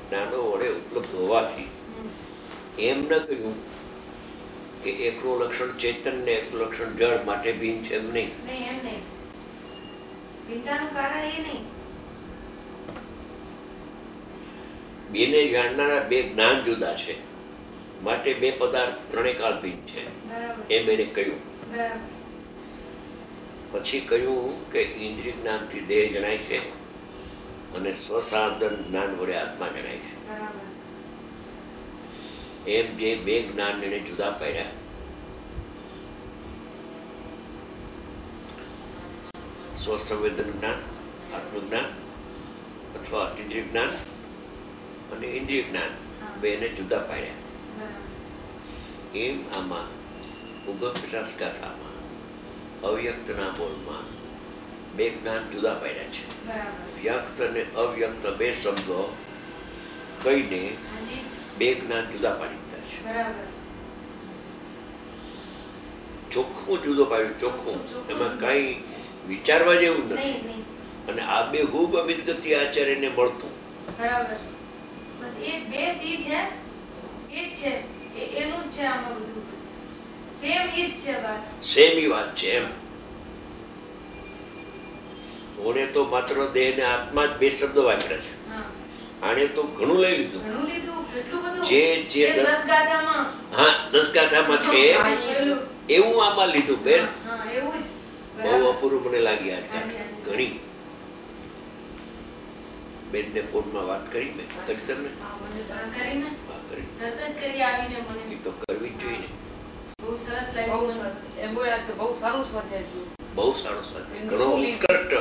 જ્ઞાનો વડે ઉપલબ્ધ હોવાથી એમ ન કહ્યું કે એકનું લક્ષણ ચેતન ને એકનું લક્ષણ જળ માટે ભિન્ન છે, એમ નહીં. બેને જાણનારા બે જ્ઞાન જુદા છે, માટે બે પદાર્થ ત્રણે કાળ ભિન્ન છે, એમ એને કહ્યું. પછી કહ્યું કે ઇન્દ્રિય જ્ઞાનથી દેહ જણાય છે અને સ્વસાધન જ્ઞાન વડે આત્મા જણાય છે. એમ જે બે જ્ઞાન એને જુદા પાડ્યા, સ્વસંવેદન જ્ઞાન, આત્મજ્ઞાન અથવા ઇન્દ્રિય જ્ઞાન અને ઇન્દ્રિય જ્ઞાન, બેને જુદા પાડ્યા. એમ આમાં ઉગમપિટાસ ગાથામાં અવ્યક્તના બોલમાં બે જ્ઞાન જુદા પાડ્યા છે. વ્યક્ત અને અવ્યક્ત બે શબ્દો કહીને બે જ્ઞાન જુદા પાડી દીધા છે. ચોખ્ખું જુદો પાડ્યું, ચોખ્ખું, એમાં કઈ વિચારવા જેવું નથી. અને આ બે ખૂબ અમિત ગતિ આચાર્યને મળતું. સેમી વાત છે એમ. ઓને તો માત્ર દેહ ને આત્મા જ બે શબ્દો વાપર્યા છે. આને તો ઘણું લઈ લીધું. જે જે હા 10 ગાથામાં છે એવું આમાં લીધું. બેન બહુ અપૂરું મને લાગી આ ગાથા. ઘણી બેન ને ફોનમાં વાત કરી મેં કરી તમને એ તો કરવી જ જોઈએ. બહુ સારો સ્વાધ્યાય, ઘણો ઉત્કૃષ્ટ.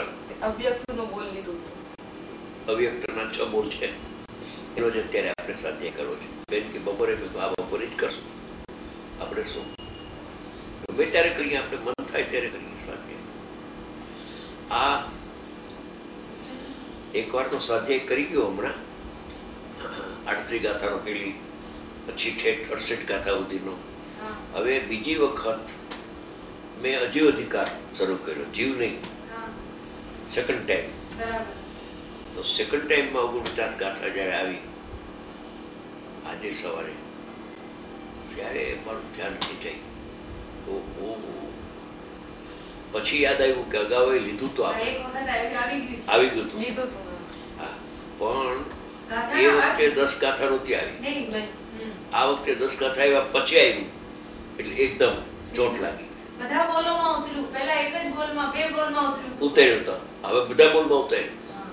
અવ્યક્તના 6 બોલ છે, એનો જ અત્યારે આપણે સ્વાધ્યાય કરવો છે. બેન કે બપોરે આ બપોરે જ કરશું. આપણે શું ગમે ત્યારે કરીએ, આપણે મન થાય ત્યારે કરીએ સ્વાધ્યાય. આ એક વાર તો સ્વાધ્યાય કરી ગયો હમણાં 38 ગાથાનો, પેલી પછી ઠેઠ 68 ગાથા સુધીનો. હવે બીજી વખત મેં અજીવ અધિકાર શરૂ કર્યો, જીવ નહીં, સેકન્ડ ટાઈમ. તો સેકન્ડ ટાઈમમાં 49 ગાથા જયારે આવી આજે સવારે, ત્યારે મારું ધ્યાન ખેંચાઈ. પછી યાદ આવ્યું કે અગાઉ લીધું તો આવી ગયું હતું. હા, પણ એ વખતે 10 ગાથા નહોતી આવી. આ વખતે 10 ગાથા આવ્યા પછી આવ્યું એટલે એકદમ ચોટ લાગી. ઉતર્યું તો હવે બધા બોલમાં ઉતર્યું.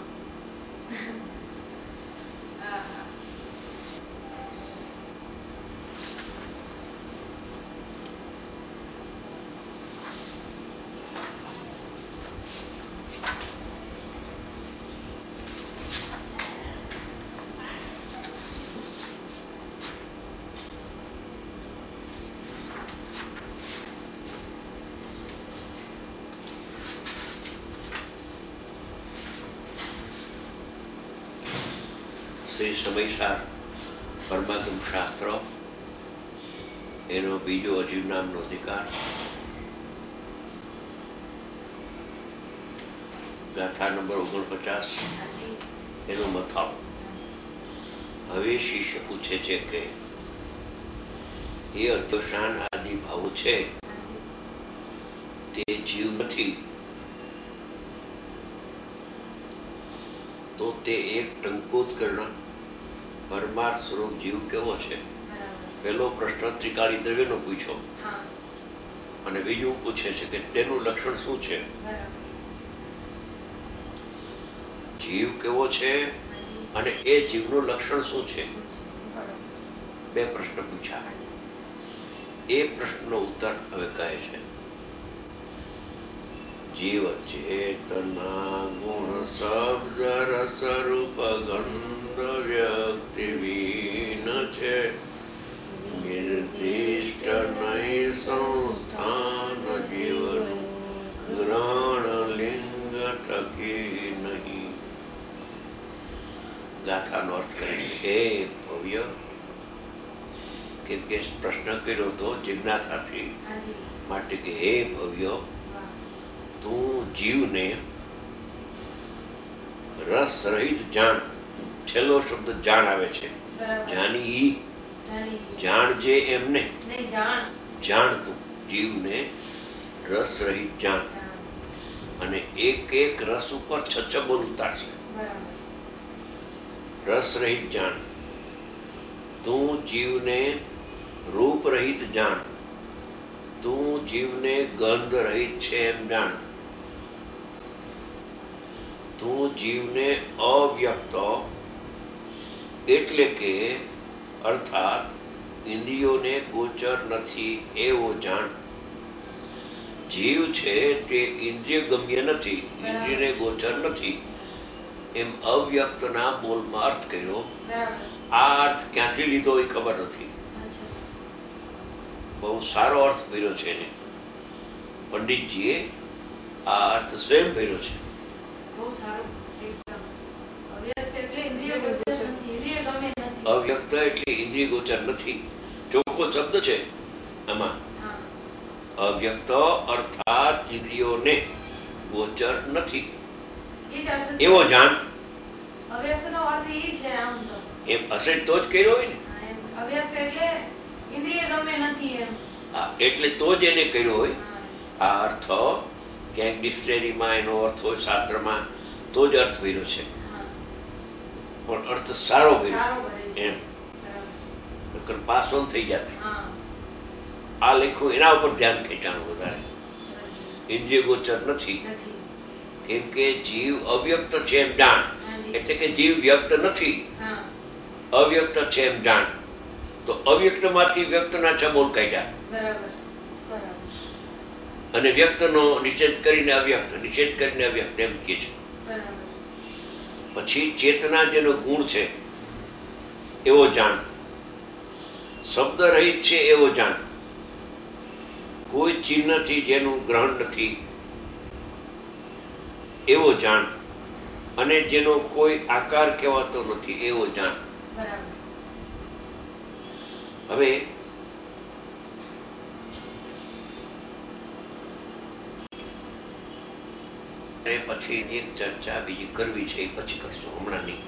શ્રી સમયસાર પરમાગમ શાસ્ત્ર, એનો બીજો અજીવ નામનો અધિકાર, ગાથા નંબર 49, એનો મથાળો. હવે શિષ્ય પૂછે છે કે એ અધોષાન આદિ ભાવો છે તે જીવ નથી, તો તે એક ટંકોત્કર્ણ પરમાર્થ સ્વરૂપ જીવ કેવો છે? પહેલો પ્રશ્ન ત્રિકાળી દ્રવ્યનો પૂછ્યો અને બીજું પૂછે છે કે તેનું લક્ષણ શું છે? જીવ કેવો છે અને એ જીવનું લક્ષણ શું છે? બે પ્રશ્ન પૂછ્યા. એ પ્રશ્નનો ઉત્તર હવે કહે છે. જીવ ચેતના ગુણ શબ્દ રસ રૂપ ગંધ વ્યક્તિ વિહીન છે, નિર્દિષ્ટ નહીં સંસ્થાન જીવનું ગ્રહણ લિંગ થકી નહીં. ગાથાનો અર્થ કરે છે. હે ભવ્ય, કેમ કે પ્રશ્ન કર્યો તો જિજ્ઞાસાથી, માટે કે હે ભવ્ય, તું જીવને રસ રહિત જાણ, છેલ્લો શબ્દ જાણ આવે છે. જાની જાણજે એમને જાણતું જીવને રસ રહિત જાણ, અને એક એક રસ ઉપર છચ્છબોલ ઉતારશે. રસ રહિત જાણ. તું જીવને રૂપ રહિત જાણ, તું જીવને ગંધ રહિત છે એમ જાણ, તું જીવને અવ્યક્ત એટલે કે અર્થાત ઇન્દ્રિયોને ગોચર નથી એવો જાણ. જીવ છે તે ઇન્દ્રિય ગમ્ય નથી, ઇન્દ્રિયને ગોચર નથી એમ અવ્યક્તના બોલમાં અર્થ કર્યો. આ અર્થ ક્યાંથી લીધો એ ખબર નથી. બહુ સારો અર્થ ભર્યો છે એને પંડિતજીએ. આ અર્થ સ્વયં ભર્યો છે. અવ્યક્ત એટલે ઇન્દ્રિય ગોચર નથી, ચોખ્ખો શબ્દ છે આમાં. અવ્યક્ત અર્થાત ઇન્દ્રિયોને ગોચર નથી એવો જાણ. અવ્યક્તનો અર્થ એ છે આમ તો એમ હશે તો જ કર્યો હોય ને. અવ્યક્ત એટલે ઇન્દ્રિય ગમે નથી એમ. હા, એટલે તો જ એને કર્યો હોય. આ અર્થ ક્યાંક ડિક્શનરીમાં એનો અર્થ હોય, શાસ્ત્રમાં, તો જ અર્થ ભર્યો છે. પણ અર્થ સારો ભર્યો એમ, પાસ ઓન થઈ જાત. આ લેખું એના ઉપર ધ્યાન ખેંચાણું વધારે. ઇન્દ્રિય ગોચર નથી કેમ કે જીવ અવ્યક્ત છે એમ જાણ, એટલે કે જીવ વ્યક્ત નથી, અવ્યક્ત છે એમ જાણ. તો અવ્યક્ત માંથી વ્યક્તના ચબોલ કાઢ્યા અને વ્યક્તનો નિષેધ કરીને અવ્યક્ત, નિષેધ કરીને અવ્યક્ત એમ કે છે. પછી ચેતના જેનો ગુણ છે એવો જાણ, શબ્દ રહિત છે એવો જાણ, કોઈ ચિહ્નથી જેનું ગ્રહણ નથી એવો જાણ, અને જેનો કોઈ આકાર કહેવાતો નથી એવો જાણ. હવે પછી એક ચર્ચા બીજી કરવી છે, એ પછી કરશું, હમણાં નહીં.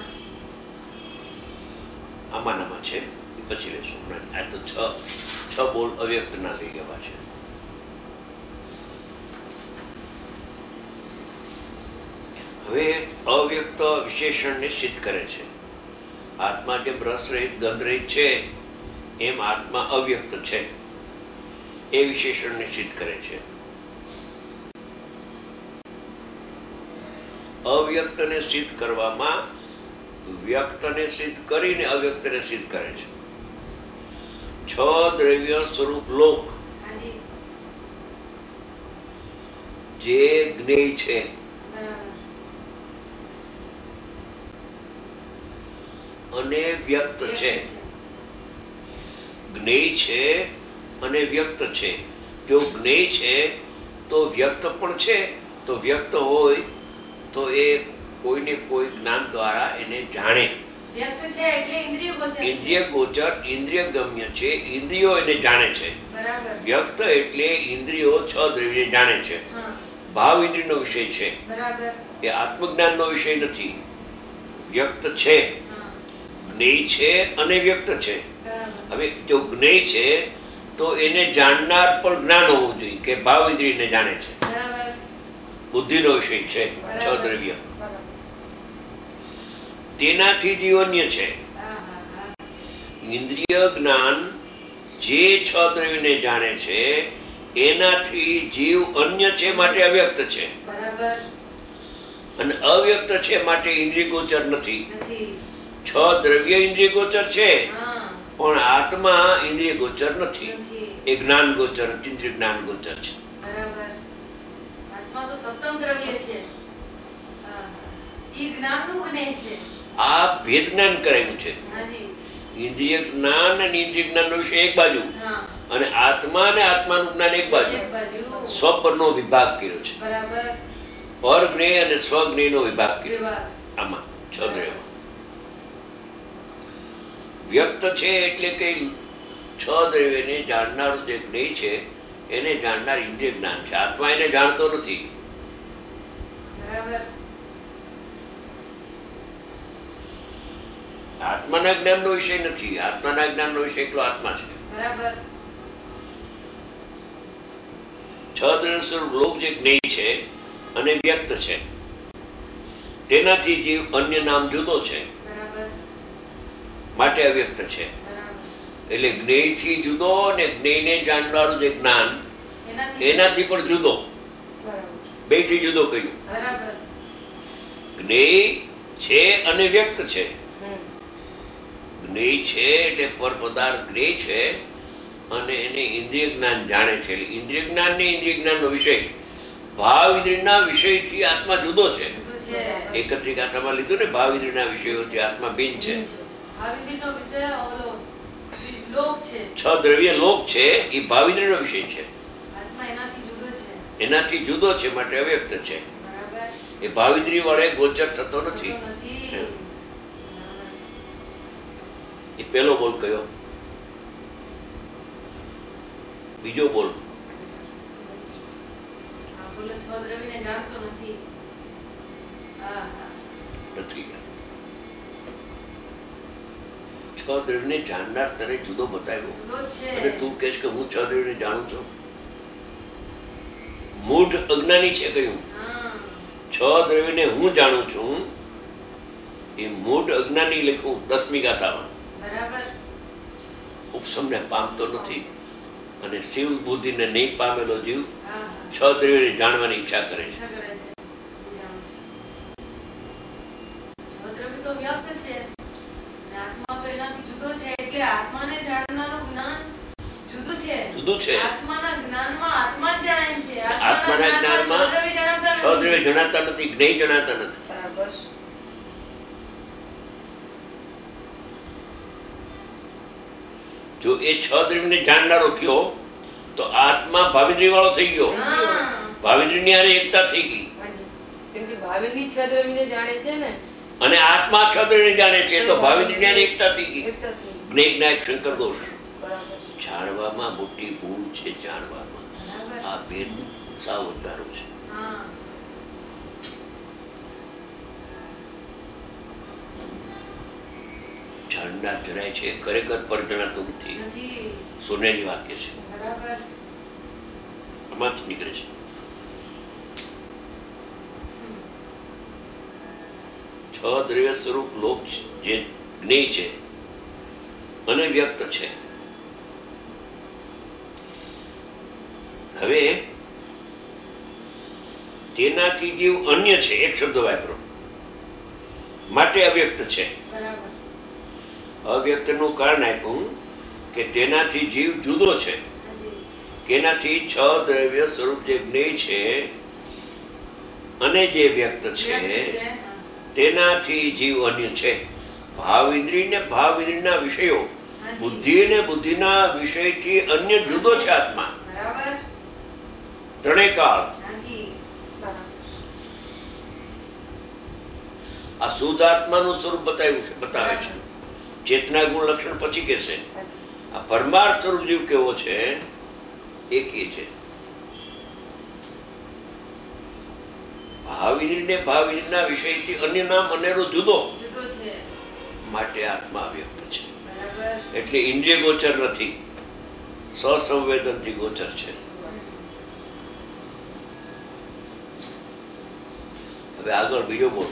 આમાં છે એ પછી લેશું, હમણાં. આ તો છ બોલ અવ્યક્ત ના લઈ લેવા છે. હવે અવ્યક્ત વિશેષણને સિદ્ધ કરે છે. આત્મા જેમ રસ રહિત ગંધ રહિત છે એમ આત્મા અવ્યક્ત છે એ વિશેષણને સિદ્ધ કરે છે. અવ્યક્તને સિદ્ધ કરવામાં વ્યક્તને સિદ્ધ કરીને અવ્યક્તને સિદ્ધ કરે છે. છ દ્રવ્ય સ્વરૂપ લોક જે જ્ઞેય છે, અને વ્યક્ત છે. જ્ઞેય છે અને વ્યક્ત છે. જો જ્ઞેય છે તો વ્યક્ત પણ છે. તો વ્યક્ત હોય તો એ કોઈને કોઈ જ્ઞાન દ્વારા એને જાણે. વ્યક્ત છે એટલે ઇન્દ્રિય ગોચર, ઇન્દ્રિય ગોચર, ઇન્દ્રિય ગમ્ય છે, ઇન્દ્રિયો એને જાણે છે. વ્યક્ત એટલે ઇન્દ્રિયો છ દ્રવ્ય જાણે છે. ભાવ ઇન્દ્રિયનો વિષય છે, એ આત્મજ્ઞાનનો વિષય નથી. વ્યક્ત છે, જ્ઞેય છે અને વ્યક્ત છે. હવે જો જ્ઞેય છે તો એને જાણનાર પણ જ્ઞાન હોવું જોઈએ કે ભાવ ઇન્દ્રિયને જાણે છે. બુદ્ધિનો વિષય છે છ દ્રવ્ય, તેનાથી જીવ અન્ય છે. ઇન્દ્રિય જ્ઞાન જે છ દ્રવ્યને જાણે છે એનાથી જીવ અન્ય છે, માટે અવ્યક્ત છે. અને અવ્યક્ત છે માટે ઇન્દ્રિય ગોચર નથી. છ દ્રવ્ય ઇન્દ્રિય ગોચર છે પણ આત્મા ઇન્દ્રિય ગોચર નથી. એ જ્ઞાન ગોચર, ઇન્દ્રિય જ્ઞાન ગોચર છે. આત્મા તો સપ્તમ દ્રવ્ય છે, ઈ જ્ઞાનનું જ્ઞેય છે. આ ભેદ જ્ઞાન કરાયું છે. ઇન્દ્રિય જ્ઞાન અને ઇન્દ્રિય જ્ઞાનનો વિષય એક બાજુ, અને આત્મા અને આત્માનું જ્ઞાન એક બાજુ. સ્વપરનો વિભાગ કર્યો છે. પરજ્ઞેય અને સ્વજ્ઞેયનો વિભાગ કર્યો આમાં છ દ્રવ્ય. વ્યક્ત છે એટલે કે છ દ્રવ્યને જાણનારું જે જ્ઞેય છે એને જાણનાર ઇન્દ્રિય જ્ઞાન છે. આત્મા એને જાણતો નથી. આત્માના જ્ઞાનનો વિષય નથી. આત્માના જ્ઞાનનો વિષય એકલો આત્મા છે. બરાબર. છ દ્રવ્ય સ્વરૂપ લોક જે જ્ઞેય છે અને વ્યક્ત છે, તેનાથી જીવ અન્ય નામ જુદો છે, માટે અવ્યક્ત છે. એટલે જ્ઞેયથી જુદો અને જ્ઞેયને જાણનારું જે જ્ઞાન એનાથી પણ જુદો, બેથી જુદો કહ્યું. જ્ઞેય છે અને વ્યક્ત છે. જ્ઞેય છે એટલે પર પદાર્થ જ્ઞેય છે અને એને ઇન્દ્રિય જ્ઞાન જાણે છે. એટલે ઇન્દ્રિય જ્ઞાન ને ઇન્દ્રિય જ્ઞાનનો વિષય ભાવ ઇન્દ્રિયના વિષયથી આત્મા જુદો છે. એકત્રિક આત્મામાં લીધું ને, ભાવ ઇન્દ્રિયના વિષયોથી આત્મા ભિન્ન છે. છ દ્રવ્ય લોક છે એ ભાવ ઇન્દ્રિયનો વિષય છે, એનાથી જુદો છે, માટે અવ્યક્ત છે. એ ભાવ ઇન્દ્રિય વડે ગોચર થતો નથી. એ પેલો બોલ કયો? બીજો બોલ નથી. છ દ્રવ્યને જાણનાર તને જુદો બતાવ્યો અને તું કહેશ કે હું છ દ્રવ્યને જાણું છું. મૂઢ અજ્ઞાની છે કહ્યું. છ દ્રવ્યને હું જાણું છું એ મૂઢ અજ્ઞાની લખ્યું 10મી ગાથામાં. ઉપસમને પામતો નથી અને શિવ બુદ્ધિને નહીં પામેલો જીવ છ દ્રવ્યને જાણવાની ઈચ્છા કરે છે. જુદું છે. આત્માના જ્ઞાનમાં છ દ્રવ્ય જણાતા નથી, જ્ઞેય જણાતા નથી. જો એ છ દ્રવ્યને જાણનારો થયો તો આત્મા ભાવિન્દ્રિય વાળો થઈ ગયો. ભાવિન્દ્રિયની હારે એકતા થઈ ગઈ. અને આત્મા છ દ્રવ્યને જાણે છે તો ભાવિન્દ્રિયની હારે એકતા થઈ ગઈ. જ્ઞેય જ્ઞાયક શંકર દોષ. જાણવામાં મોટી ભૂલ છે. જાણવામાં આ ભેદ સાવ વધારો છે. જાણનાર જરાય છે, ખરેખર પર જણાતું નથી. સોનેરી વાક્ય છે, આમાંથી નીકળે છે. છ દ્રવ્ય સ્વરૂપ લોક જે જ્ઞેય છે અને વ્યક્ત છે. હવે તેનાથી જીવ અન્ય છે, એક શબ્દ વાપરો, માટે અવ્યક્ત છે. અવ્યક્તનું કારણ આપ્યું કે તેનાથી જીવ જુદો છે. કેનાથી? છ દ્રવ્ય સ્વરૂપ જે જ્ઞેય છે અને જે વ્યક્ત છે તેનાથી જીવ અન્ય છે. ભાવ ઇન્દ્રિય ને ભાવ ઇન્દ્રિયના વિષયો, બુદ્ધિ ને બુદ્ધિના વિષયથી અન્ય જુદો છે આત્મા. ત્રણેય કાળ. આ શુદ્ધ આત્માનું સ્વરૂપ બતાવ્યું છે, બતાવે છે. ચેતના ગુણ લક્ષણ પછી કહેશે. આ પરમાર્થ સ્વરૂપ જીવ કેવો છે એ કે છે. ભાવિને ભાવિના વિષયથી અન્ય નામ અનેરો જુદો, માટે આત્મા વ્યક્ત છે. એટલે ઇન્દ્રિય ગોચર નથી, સ્વસંવેદનથી ગોચર છે. હવે આગળ બીજો બોલ.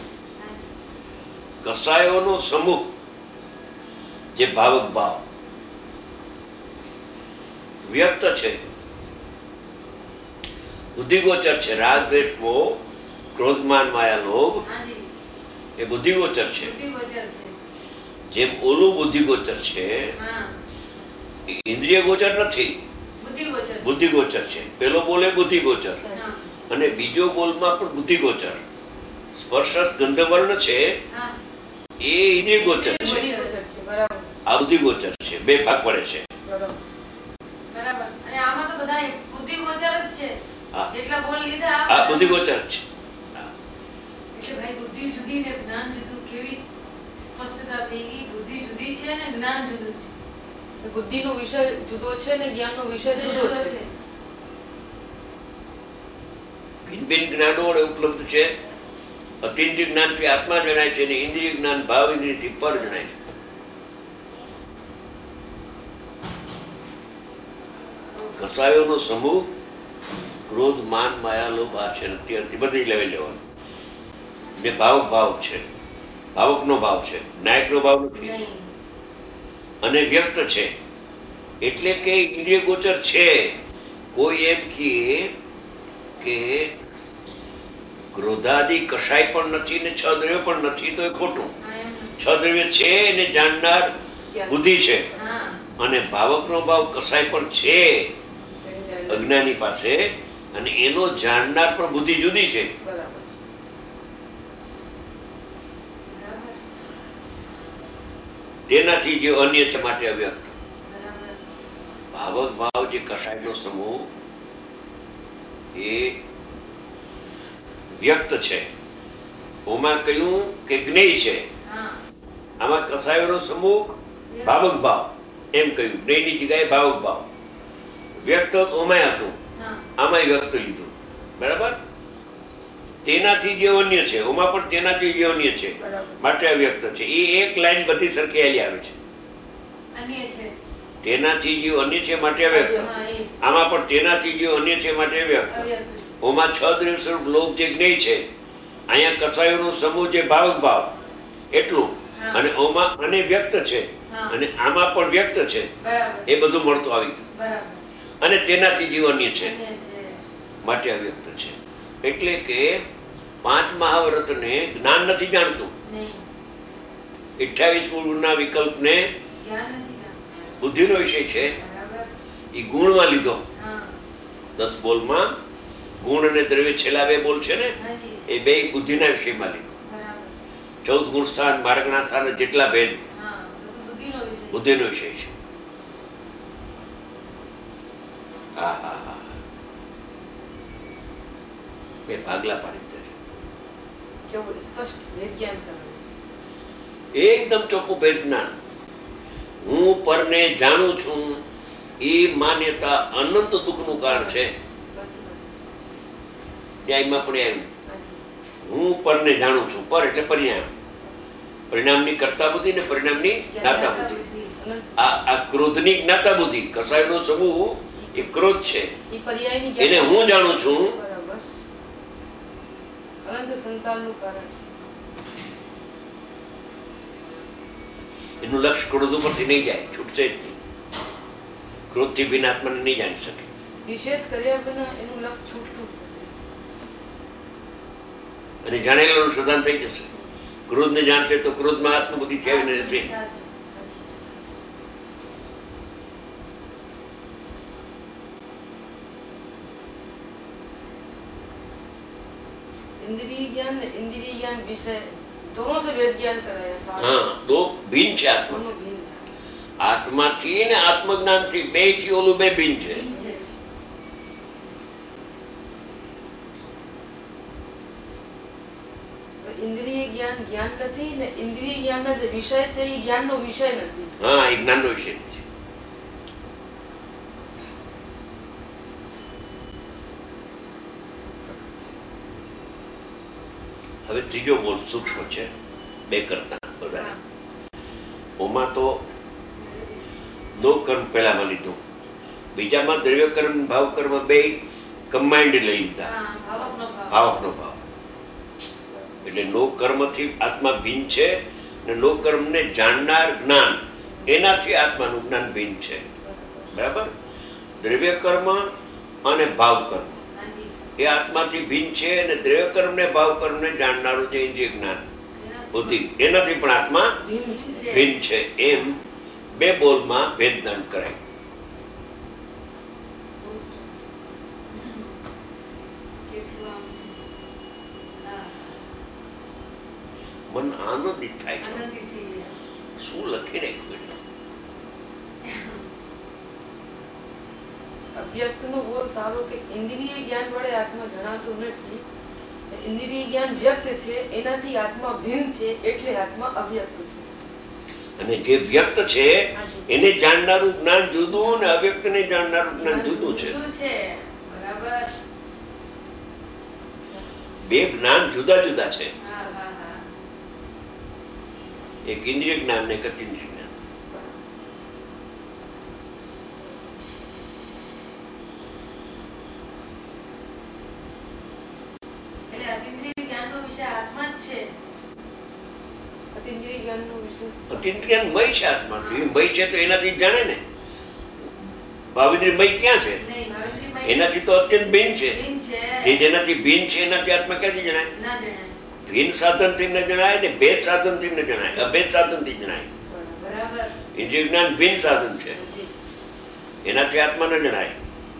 કસાયોનો સમૂહ જે ભાવક ભાવ વ્યક્ત છે, બુદ્ધિગોચર છે. રાગ દ્વેષ મોહ ક્રોધમાન માયા લોભ એ બુદ્ધિગોચર છે. જેમ ઓલું બુદ્ધિગોચર છે, ઇન્દ્રિય ગોચર નથી, બુદ્ધિગોચર છે. પેલો બોલે બુદ્ધિગોચર અને બીજો બોલમાં પણ બુદ્ધિગોચર. સ્પર્શ ગંધ વર્ણ છે એ ઇન્દ્રિય ગોચર છે, આ બુદ્ધિગોચર છે. બે ભાગ પડે છે. આ બુદ્ધિગોચર છે. બુદ્ધિનો વિષય જુદો છે ને જ્ઞાનનો વિષય જુદો છે. ભિન્ન ભિન્ન જ્ઞાનો ઉપલબ્ધ છે. અતિન્દ્રિય જ્ઞાનથી આત્મા જણાય છે અને ઇન્દ્રિય જ્ઞાન ભાવ ઇન્દ્રિયથી પર જણાય છે. કસાયોનો સમૂહ ક્રોધ, માન, માયા, લોભ આ છે અત્યારથી બધી લેવાનું. ને ભાવક ભાવ છે, ભાવકનો ભાવ છે, નાયકનો ભાવ નથી. અને વ્યક્ત છે એટલે કે ઇન્દ્રિય ગોચર છે. કોઈ એમ કે ક્રોધાદિ કશાય પણ નથી ને છ દ્રવ્ય પણ નથી તો એ ખોટું. છ દ્રવ્ય છે એને જાણનાર બુદ્ધિ છે, અને ભાવકનો ભાવ કશાય પણ છે અજ્ઞાની પાસે, અને એનો જાણનાર પણ બુદ્ધિ જુદી છે. તેનાથી જે અન્ય છે માટે અવ્યક્ત. ભાવક ભાવ જે કશાયનો સમૂહ એ વ્યક્ત છે. ઓમાં કહ્યું કે જ્ઞેય છે, આમાં કસાયોનો સમૂહ ભાવક ભાવ એમ કહ્યું. જ્ઞેયની જગ્યાએ ભાવક ભાવ. વ્યક્ત ઓમાં હતું, આમાં વ્યક્ત લીધું. બરાબર. તેનાથી જે અન્ય છે, ઓમાં પણ તેનાથી જે અન્ય છે માટે અવ્યક્ત છે. એ એક લાઈન બધી સરખેલી આવે છે. તેનાથી જે અન્ય છે માટે અવ્યક્ત, આમાં પણ તેનાથી જે અન્ય છે માટે અવ્યક્ત. ઓમાં છ દ્રવ્ય સ્વરૂપ લોક જે જ્ઞેય છે, અહીંયા કસાયોનો સમૂહ જે ભાવક ભાવ એટલું, અને ઓમાં અને વ્યક્ત છે, અને આમાં પણ વ્યક્ત છે. એ બધું મળતું આવી ગયું. અને તેનાથી જીવ અન્ય છે માટે અવ્યક્ત છે. એટલે કે 5 મહાવ્રતને જ્ઞાન નથી જાણતું. 28 મૂળના વિકલ્પને બુદ્ધિનો વિષય છે. એ ગુણમાં લીધો. 10 બોલમાં ગુણ અને દ્રવ્ય છેલ્લા 2 બોલ છે ને, એ 2 બુદ્ધિના વિષયમાં લીધો. 14 ગુણ સ્થાન, માર્ગના સ્થાન જેટલા ભેદ બુદ્ધિનો વિષય છે. હા હા હા, બે ભાગલા પાડી એકદમ ચોખ્ખું ભેદ જ્ઞાન. હું પરને જાણું છું એ માન્યતા અનંત દુઃખનું કારણ છે. ન્યાયમાં પણ આવ્યું, હું પરને જાણું છું. પર એટલે પરિણામ. પરિણામની કર્તા બુદ્ધિ ને પરિણામની જ્ઞાતા બુદ્ધિ. આ ક્રોધની જ્ઞાતા બુદ્ધિ, કસાયનો સમૂહ એ ક્રોધ છે, એને હું જાણું છું. એનું લક્ષ્ય ક્રોધ ઉપરથી નહીં જાય, છૂટશે જ નહીં. ક્રોધથી બિન આત્માને નહીં જાણી શકે. નિષેધ કર્યા વિના એનું લક્ષ્ય છૂટતું અને જાણેલાનું સદાન થઈ જશે. ક્રોધને જાણશે તો ક્રોધમાં આત્મબુદ્ધિ થઈને રહેશે. इंद्रिय ज्ञान ने इंद्रिय ज्ञान विषय दोनों से वेद ज्ञान कराया. हाँ, दो ભિન્ન છે આત્મા. આત્માથી ને આત્મજ્ઞાનથી બે થી ઓલું બે ભિન્ન છે. ઇન્દ્રિય જ્ઞાન જ્ઞાન નથી ને ઇન્દ્રિય જ્ઞાનના જે વિષય છે એ જ્ઞાનનો વિષય નથી. હા, એ જ્ઞાનનો વિષય નથી. હવે ત્રીજો બોલ સૂક્ષ્મ છે, 2 કરતા વધારે. ઓમાં તો નો કર્મ પહેલામાં લીધું, બીજામાં દ્રવ્ય કર્મ ભાવ કર્મ 2 કમ્બાઇન્ડ લઈ લીધા. ભાવકનો ભાવ એટલે નો કર્મથી આત્મા ભિન્ન છે, અને નો કર્મને જાણનાર જ્ઞાન એનાથી આત્માનું જ્ઞાન ભિન્ન છે. બરાબર. દ્રવ્ય કર્મ અને ભાવ કર્મ એ આત્માથી ભિન્ન છે, અને દ્રવ્ય કર્મ ને ભાવ કર્મ ને જાણનારું જે ઇન્દ્રિય જ્ઞાન બુદ્ધિ એનાથી પણ આત્મા ભિન્ન છે. એમ 2 બોલમાં ભેદ જ્ઞાન કરાય. મન આનંદિત થાય છે. શું લખીને અવ્યક્તનો બોલ સારો કે ઇન્દ્રિય જ્ઞાન વડે આત્મા જણાતો નથી. ઇન્દ્રિય જ્ઞાન વ્યક્ત છે, એનાથી આત્મા ભિન્ન છે, એટલે આત્મા અવ્યક્ત છે. અને જે વ્યક્ત છે એને જાણનારું જ્ઞાન જુદું, અને અવ્યક્તને જાણનારું જ્ઞાન જુદું છે. બરાબર. 2 જ્ઞાન જુદા જુદા છે. એક ઇન્દ્રિય જ્ઞાન ને એક અતિન્દ્રિય જ્ઞાન. અતિન્દ્રિય જ્ઞાનનો વિષય અતિન્દ્રિય મય છે આત્માથી. મય છે તો એનાથી જ જાણે ને. ભાવેન્દ્રિય મય ક્યાં છે? એનાથી તો અત્યંત ભિન્ન છે. એ જેનાથી ભિન્ન છે એનાથી આત્મા ક્યાંથી જણાય? ભિન્ન સાધનથી ન જણાય ને ભેદ સાધનથી ન જણાય, અભેદ સાધનથી જણાય. ઇન્દ્રિય જ્ઞાન ભિન્ન સાધન છે, એનાથી આત્મા ન જણાય.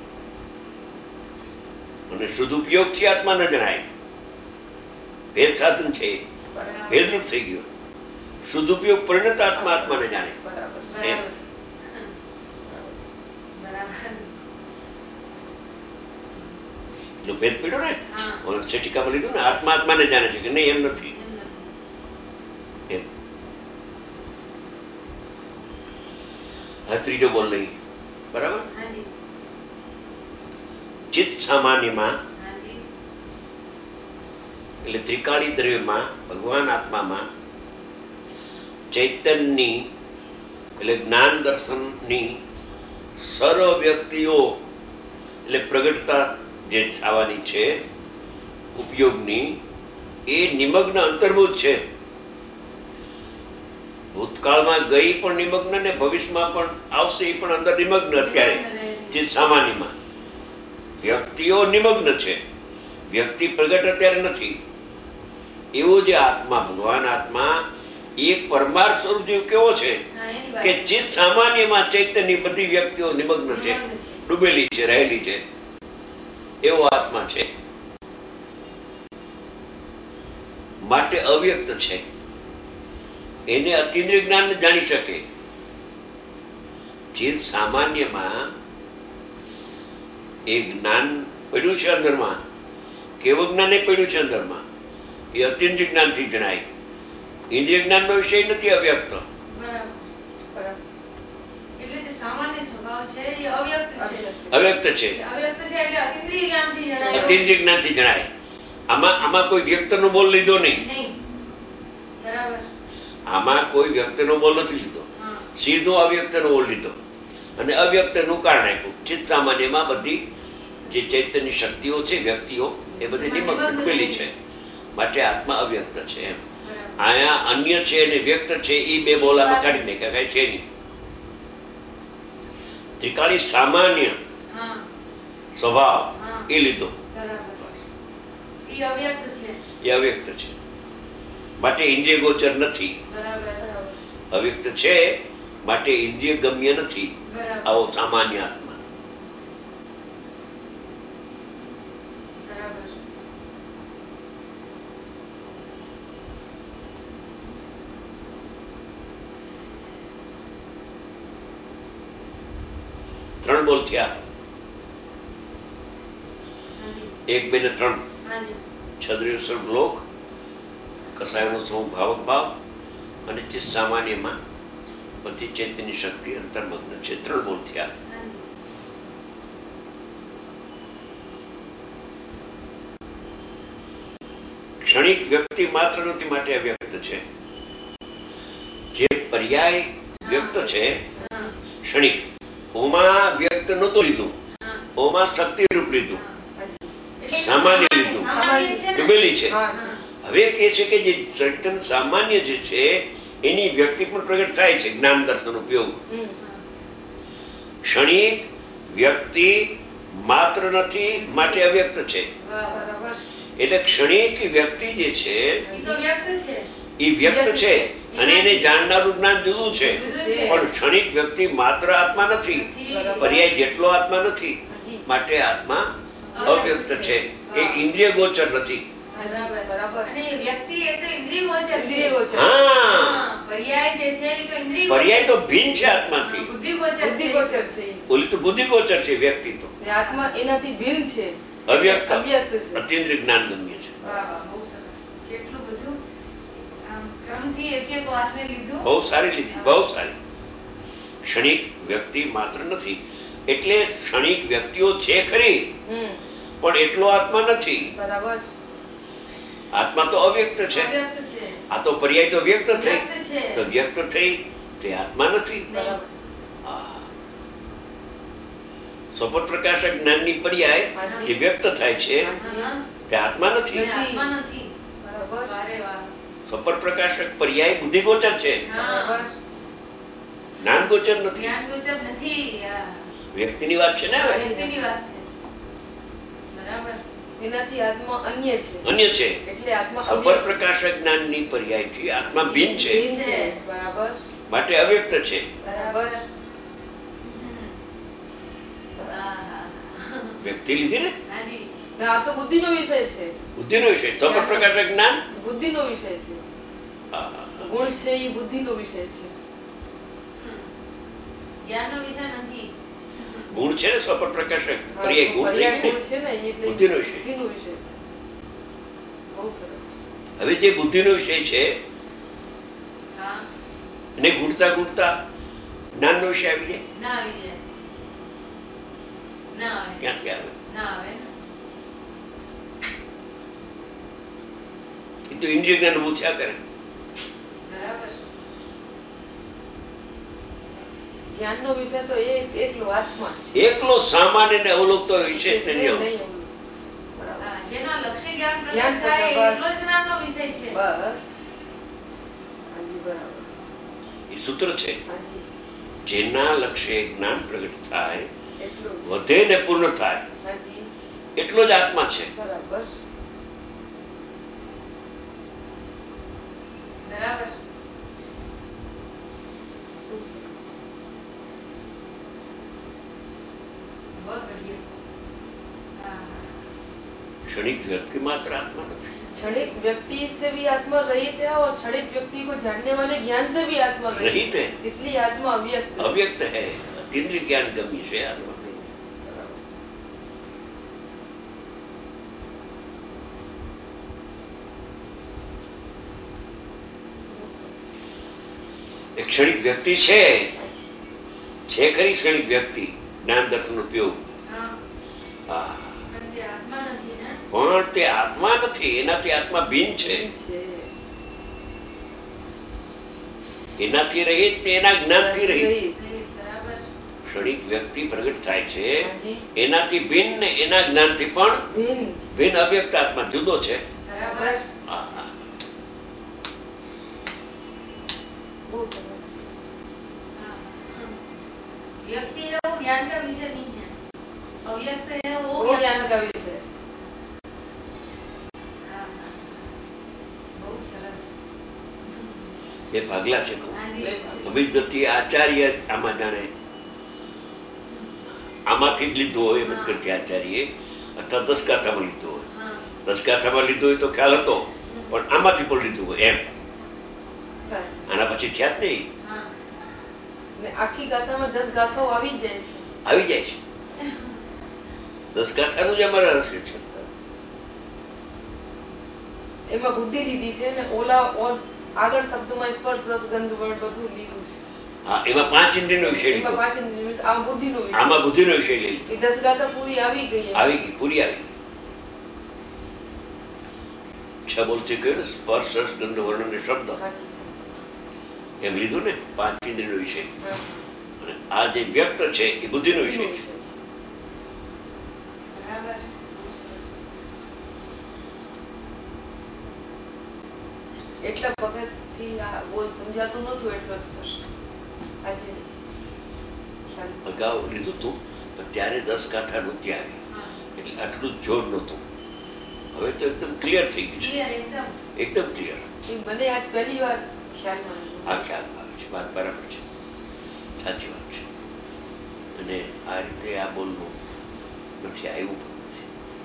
અને સદુપયોગથી આત્મા ન જણાય. ભેદ સાધન છે, ભેદરૂપ થઈ ગયો. સદુપયોગ પરિણત આત્મા આત્માને જાણે. જો ભેદ પીડ્યો ને ટીકામાં લીધું ને, આત્મા આત્માને જાણે છે કે નહીં, એમ નથી. આ ત્રીજો બોલ નહીં, બરાબર. ચિત્ત સામાન્યમાં એટલે ત્રિકાળી દ્રવ્યમાં, ભગવાન આત્મામાં ચૈતન્યની એટલે જ્ઞાન દર્શનની સર્વ વ્યક્તિઓ એટલે પ્રગટતા જે થવાની છે ઉપયોગની, એ નિમગ્ન અંતર્ભૂત છે. ભૂતકાળમાં ગઈ પણ નિમગ્ન ને ભવિષ્યમાં પણ આવશે એ પણ અંદર નિમગ્ન. અત્યારે જે સામાન્યમાં વ્યક્તિઓ નિમગ્ન છે, વ્યક્તિ પ્રગટ અત્યારે નથી. એવો જે આત્મા, ભગવાન આત્મા એક પરમાર સ્વરૂપ જેવું કેવો છે કે જે સામાન્યમાં ચૈતન્ય બધી વ્યક્તિઓ નિમગ્ન છે, ડૂબેલી છે, રહેલી છે, એવો આત્મા છે. માટે અવ્યક્ત છે. એને અતિન્દ્રિય જ્ઞાન જાણી શકે. જે સામાન્યમાં એ જ્ઞાન પડ્યું છે અંદરમાં, કેવું જ્ઞાન એ પડ્યું છે અંદરમાં, એ અતિન્દ્રિય જ્ઞાનથી જણાય. ઇન્દ્રિય જ્ઞાનનો વિષય નથી અવ્યક્ત. અવ્યક્ત છે, અતિન્દ્રિય જ્ઞાનથી જણાય. આમાં કોઈ વ્યક્તિનો બોલ લીધો નહીં. આમાં કોઈ વ્યક્તિનો બોલ નથી લીધો, સીધો અવ્યક્તનો બોલ લીધો અને અવ્યક્તનું કારણ આપ્યું. ચિત્ત સામાન્યમાં બધી જે ચૈતન્ય શક્તિઓ છે, વ્યક્તિઓ, એ બધી નિમગ્ન ડૂબેલી છે. માટે આત્મા અવ્યક્ત છે. એમ આયા અન્ય છે અને વ્યક્ત છે, એ બે બોલામાં કાઢી નાખ્યા, કઈ છે નહીં. ત્રિકાળી સામાન્ય સ્વભાવ એ લીધો, એ અવ્યક્ત છે. માટે ઇન્દ્રિય ગોચર નથી. અવ્યક્ત છે માટે ઇન્દ્રિય ગમ્ય નથી. આવો સામાન્ય આત્મા. ત્રણ બોલ થયા. 1, 2 ને 3. છદ્રિય લોક, કસાયનો સમૂહ ભાવક ભાવ અને જે સામાન્યમાં બધી ચૈતન્ય શક્તિ અંતર્મગ્ન છે. 3 બોલ થયા. ક્ષણિક વ્યક્તિ માત્ર નથી માટે અવ્યક્ત છે. જે પર્યાય વ્યક્ત છે ક્ષણિક, ઓમાં વ્યક્ત નહોતું લીધું, ઓમાં શક્તિ રૂપ લીધું, સામાન્ય લીધું, ડૂબેલી છે. હવે કે છે કે જે ચૈતન્ય સામાન્ય જે છે એની વ્યક્તિ પણ પ્રગટ થાય છે જ્ઞાન દર્શન ઉપયોગ. ક્ષણિક વ્યક્તિ માત્ર નથી માટે અવ્યક્ત છે. એટલે ક્ષણિક વ્યક્તિ જે છે એ વ્યક્ત છે અને એને જાણનારું જ્ઞાન જુદું છે. પણ ક્ષણિક વ્યક્તિ માત્ર આત્મા નથી, પર્યાય જેટલો આત્મા નથી. માટે આત્મા અવ્યક્ત છે. એ ઇન્દ્રિય ગોચર નથી. પર્યાય તો ભિન્ન છે આત્માથી. ઓલી તો બુદ્ધિ ગોચર છે, વ્યક્તિ તો આત્મા એનાથી ભિન્ન છે, અવ્યક્ત, અતિન્દ્રિય જ્ઞાન ગમ્ય છે. બહુ સારી લીધી, બહુ સારી. ક્ષણિક વ્યક્તિ માત્ર નથી એટલે ક્ષણિક વ્યક્તિઓ છે ખરી, પણ એટલો આત્મા નથી. આત્મા તો અવ્યક્ત છે. આ તો પર્યાય તો વ્યક્ત થઈ, તો વ્યક્ત થઈ તે આત્મા નથી. સ્વપન પ્રકાશક જ્ઞાનની પર્યાય જે વ્યક્ત થાય છે તે આત્મા નથી. સ્વપર પ્રકાશક પર્યાય બુદ્ધિગોચર છે, બરાબર. જ્ઞાન ગોચર નથી. જ્ઞાન ગોચર નથી. વ્યક્તિની વાત છે ને હવે. વ્યક્તિની વાત છે. બરાબર. એનાથી આત્મા અન્ય છે, અન્ય છે. એટલે આત્મા સ્વપર અવ્યક્ત પ્રકાશક જ્ઞાનની પર્યાયથી આત્મા ભિન્ન છે, છે. બરાબર માટે અવ્યક્ત છે. બરાબર. વ્યક્તિ લીધી ને, હાજી. ના, આ તો બુદ્ધિનો વિષય છે. બુદ્ધિનો વિષય. સ્વપર પ્રકાશક જ્ઞાન બુદ્ધિનો વિષય છે. હા, હા, હા. ગુણ છે એ બુદ્ધિનો વિષય છે. જ્ઞાનનો વિષય નથી. ગુણ છે ને સ્વપર પ્રકાશક હા, પર્યાય ગુણ થઈ પર્યાય ગઈ ગુણ ને. છે ને એટલે બુદ્ધિનો વિષય. બુદ્ધિનો વિષય છે. બહુ સરસ. હવે જે બુદ્ધિનો વિષય છે હા. એને ગુણતા ગુણતા જ્ઞાનનો વિષય આવી જાય. ના આવી જાય. ના આવે. ક્યાંથી આવે? ના આવે ને. એ તો ઇન્દ્રિય જ્ઞાન ઊભું થયા કરે. બરાબર. જ્ઞાનનો વિષય તો એકલો આત્મા છે. એકલો સામાન્ય ને અવલોકતો વિશેષ નહીં, નહીં. નહીં એવું. બરાબર. હા, જેના લક્ષ્ય જ્ઞાન જ્ઞાન પ્રગટ થાય બસ. એટલો જ જ્ઞાનનો વિષય છે. બસ. હાજી, બરાબર. એ સૂત્ર છે. હાજી, જેના લક્ષ્ય જ્ઞાન પ્રગટ થાય, એટલું જ. વધે ને પૂર્ણ થાય, હાજી, એટલો જ આત્મા છે. બરાબર. બરાબર. બહુ સરસ. બહુ બઢિયા. હા. क्षणिक व्यक्ति मात्र आत्मा नहीं। क्षणिक व्यक्ति से भी आत्मा रहित है और क्षणिक व्यक्ति को जानने वाले ज्ञान से भी आत्मा रहित है। इसलिए आत्मा अव्यक्त है। अव्यक्त है, अतीन्द्रिय ज्ञान गम्य से आत्मा। एक क्षणिक व्यक्ति छे खरी क्षणिक व्यक्ति ज्ञान दर्शन उपयोग હા. હા, પણ તે આત્મા નથી ને. પણ તે આત્મા નથી, એનાથી આત્મા ભિન્ન છે. એનાથી રહિત ને એના જ્ઞાનથી રહિત. બરાબર. ક્ષણિક વ્યક્તિ પ્રગટ થાય છે, હાજી. એનાથી ભિન્ન ને એના જ્ઞાનથી પણ ભિન્ન. ભિન્ન અવ્યક્ત આત્મા જુદો છે. બરાબર. હા, હા. બહુ સરસ. हाँ. व्यक्ति है वो ज्ञान का विषय नहीं है, अव्यक्त है वो वो ज्ञान का विषय। हाँ. बहुत सरस. બે ભાગલા છે. हाँ जी. અમિત ગતિ આચાર્ય આમાં જાણે આમાંથી જ લીધો હોય અમિત ગતિ આચાર્ય, અથવા દસગાથામાં લીધો હોય. हाँ. દસગાથામાં લીધો હોય તો ખ્યાલ હતો, પણ આમાંથી પણ લીધું હોય એમ. બસ. આના પછી થયા જ નહીં. हाँ. ને આખી ગાથામાં 10 ગાથાઓ આવી જ જાય છે. આવી જાય છે. દસગાથાનું જ અમારે રહસ્ય છે. એમાં બુદ્ધિ લીધી છે ને ઓલા આગળ શબ્દોમાં સ્પર્શ રસ ગંધ વર્ણ બધું લીધું છે. હા, એમાં 5 ઇન્દ્રિયનો વિષય એમાં લીધો, 5 ઇન્દ્રિયો, આ બુદ્ધિનો વિષય. આમાં બુદ્ધિનો વિષય લઈ લીધો. એ 10 ગાથા પૂરી આવી ગઈ એમ. આવી ગઈ, પૂરી આવી ગઈ. 6 બોલથી કહ્યું ને, સ્પર્શ રસ ગંધ વર્ણ અને શબ્દ હાજી. એમ લીધું ને, 5 ઇન્દ્રિયનો વિષય. હા. અને આ જે વ્યક્ત છે એ બુદ્ધિનો વિષય છે. बराबर. बहुत सरस. એટલા વખતથી આ બોલ સમજાતું નહોતું એટલો સ્પષ્ટ. આજે ખ્યાલ. અગાઉ લીધું હતું, પણ ત્યારે 10 ગાથા નહોતી આવી, हाँ. એટલે આટલું જોર નહોતું. હવે તો એકદમ ક્લિયર થઈ ગયું છે, क्लियर एकदम. એકદમ ક્લિયર. એ મને આજ પહેલી વાર ખ્યાલમાં આવ્યું. આ ખ્યાલ આવે છે, વાત બરાબર છે, સાચી વાત છે. અને આ રીતે આ બોલવું નથી આવ્યું, પણ નથી.